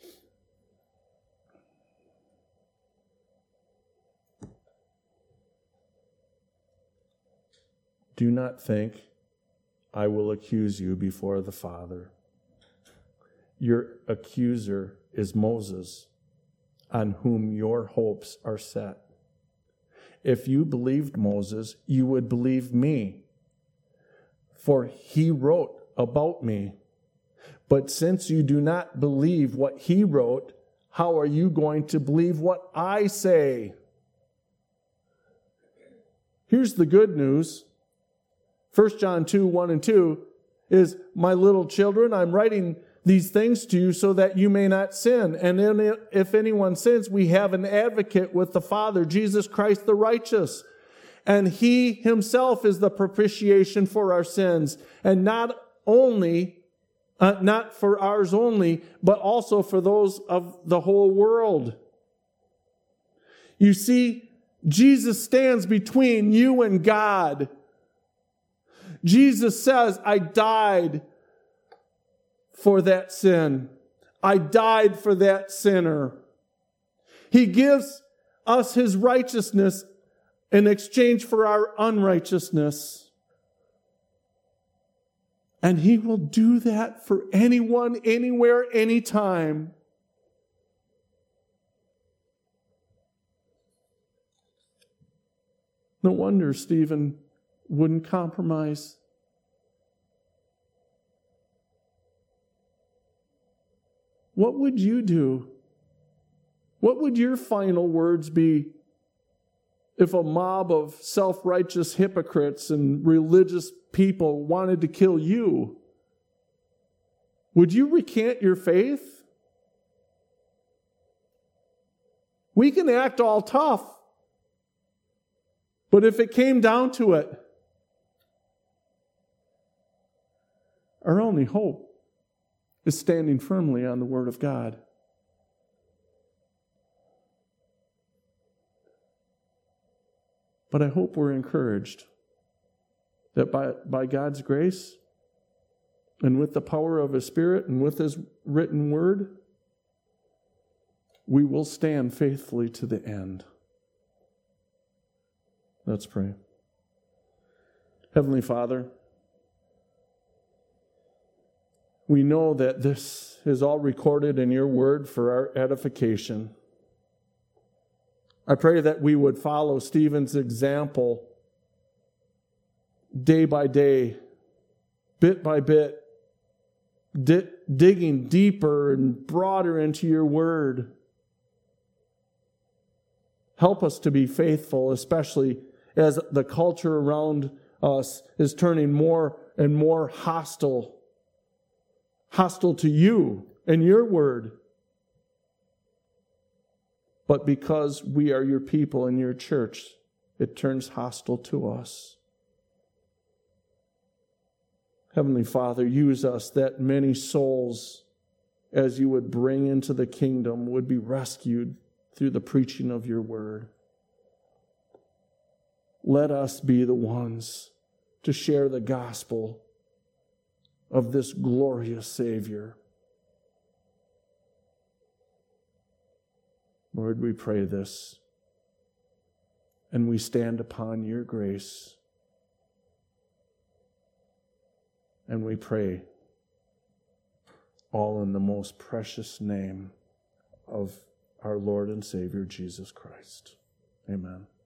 [SPEAKER 1] "Do not think I will accuse you before the Father. Your accuser is Moses, on whom your hopes are set. If you believed Moses, you would believe me, for he wrote about me. But since you do not believe what he wrote, how are you going to believe what I say?" Here's the good news. 1 John 2, 1 and 2 is, "My little children, I'm writing these things to you so that you may not sin. And if anyone sins, we have an advocate with the Father, Jesus Christ the righteous. And he himself is the propitiation for our sins, and not for ours only, but also for those of the whole world." You see, Jesus stands between you and God. Jesus says, "I died for that sin. I died for that sinner." He gives us his righteousness in exchange for our unrighteousness. And he will do that for anyone, anywhere, anytime. No wonder Stephen wouldn't compromise. What would you do? What would your final words be if a mob of self-righteous hypocrites and religious people wanted to kill you? Would you recant your faith? We can act all tough, but if it came down to it, our only hope is standing firmly on the Word of God. But I hope we're encouraged that by God's grace and with the power of His Spirit and with His written Word, we will stand faithfully to the end. Let's pray. Heavenly Father, we know that this is all recorded in your word for our edification. I pray that we would follow Stephen's example day by day, bit by bit, digging deeper and broader into your word. Help us to be faithful, especially as the culture around us is turning more and more hostile to you and your word. But because we are your people and your church, it turns hostile to us. Heavenly Father, use us that many souls, as you would bring into the kingdom, would be rescued through the preaching of your word. Let us be the ones to share the gospel of this glorious Savior. Lord, we pray this, and we stand upon your grace, and we pray all in the most precious name of our Lord and Savior, Jesus Christ. Amen.